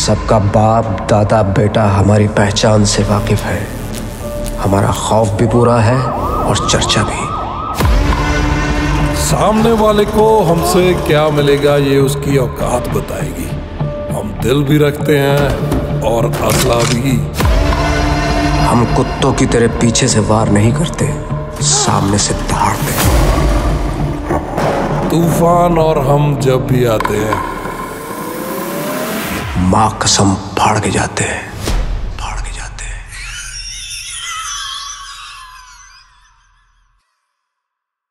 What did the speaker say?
सबका बाप दादा बेटा हमारी पहचान से वाकिफ है। हमारा खौफ भी पूरा है और चर्चा भी। सामने वाले को हमसे क्या मिलेगा ये उसकी औकात बताएगी। हम दिल भी रखते हैं और असला भी। हम कुत्तों की तरह पीछे से वार नहीं करते, सामने से दहाड़ते। तूफान और हम जब भी आते हैं माँ कसम फाड़ के जाते हैं।